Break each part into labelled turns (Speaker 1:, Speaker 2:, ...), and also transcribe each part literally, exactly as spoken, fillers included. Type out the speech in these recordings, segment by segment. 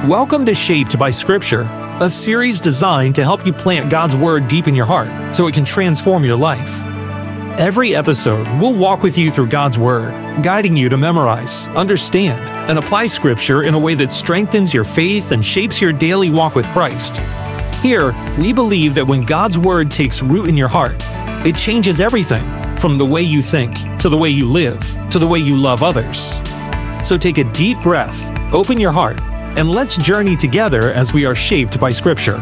Speaker 1: Welcome to Shaped by Scripture, a series designed to help you plant God's Word deep in your heart so it can transform your life. Every episode, we'll walk with you through God's Word, guiding you to memorize, understand, and apply Scripture in a way that strengthens your faith and shapes your daily walk with Christ. Here, we believe that when God's Word takes root in your heart, it changes everything, from the way you think, to the way you live, to the way you love others. So take a deep breath, open your heart, and let's journey together as we are shaped by Scripture.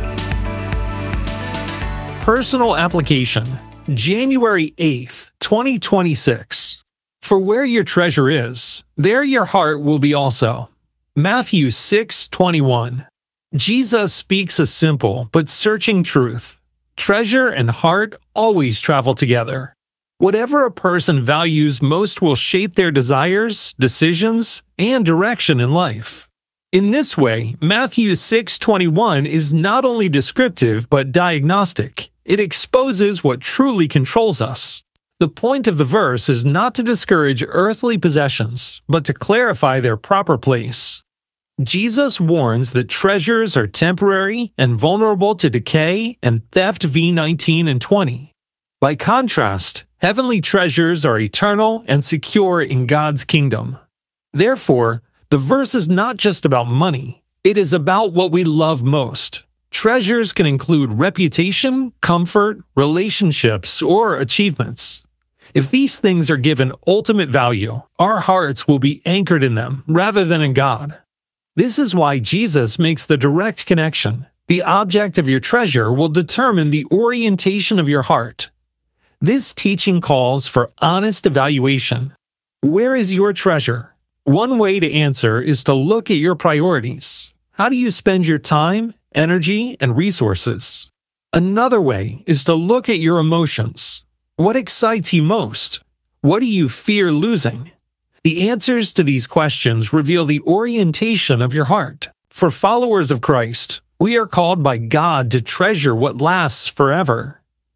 Speaker 1: Personal application, January eighth, twenty twenty-six. For where your treasure is, there your heart will be also. Matthew six twenty-one. Jesus speaks a simple but searching truth. Treasure and heart always travel together. Whatever a person values most will shape their desires, decisions, and direction in life. In this way, Matthew six twenty-one is not only descriptive but diagnostic. It exposes what truly controls us. The point of the verse is not to discourage earthly possessions, but to clarify their proper place. Jesus warns that treasures are temporary and vulnerable to decay and theft v nineteen and twenty. By contrast, heavenly treasures are eternal and secure in God's kingdom. Therefore, the verse is not just about money. It is about what we love most. Treasures can include reputation, comfort, relationships, or achievements. If these things are given ultimate value, our hearts will be anchored in them rather than in God. This is why Jesus makes the direct connection. The object of your treasure will determine the orientation of your heart. This teaching calls for honest evaluation. Where is your treasure? One way to answer is to look at your priorities. How do you spend your time, energy, and resources? Another way is to look at your emotions. What excites you most? What do you fear losing? The answers to these questions reveal the orientation of your heart. For followers of Christ, we are called by God to treasure what lasts forever.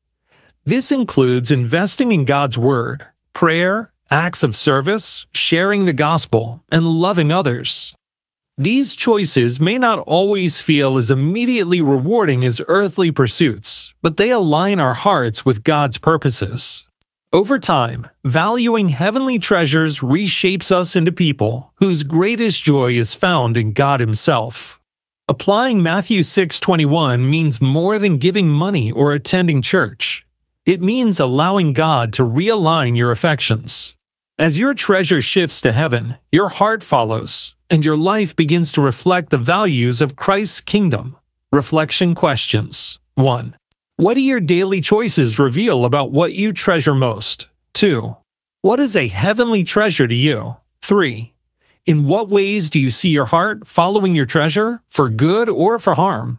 Speaker 1: This includes investing in God's Word, prayer, acts of service, sharing the gospel, and loving others. These choices may not always feel as immediately rewarding as earthly pursuits, but they align our hearts with God's purposes. Over time, valuing heavenly treasures reshapes us into people whose greatest joy is found in God Himself. Applying Matthew six twenty-one means more than giving money or attending church. It means allowing God to realign your affections. As your treasure shifts to heaven, your heart follows, and your life begins to reflect the values of Christ's kingdom. Reflection questions. one. What do your daily choices reveal about what you treasure most? two. What is a heavenly treasure to you? three. In what ways do you see your heart following your treasure, for good or for harm?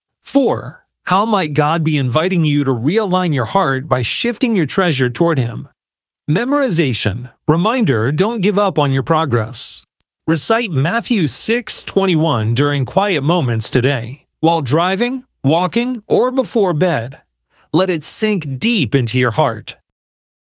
Speaker 1: four. How might God be inviting you to realign your heart by shifting your treasure toward Him? Memorization. Reminder, don't give up on your progress. Recite Matthew six twenty-one during quiet moments today, while driving, walking, or before bed. Let it sink deep into your heart.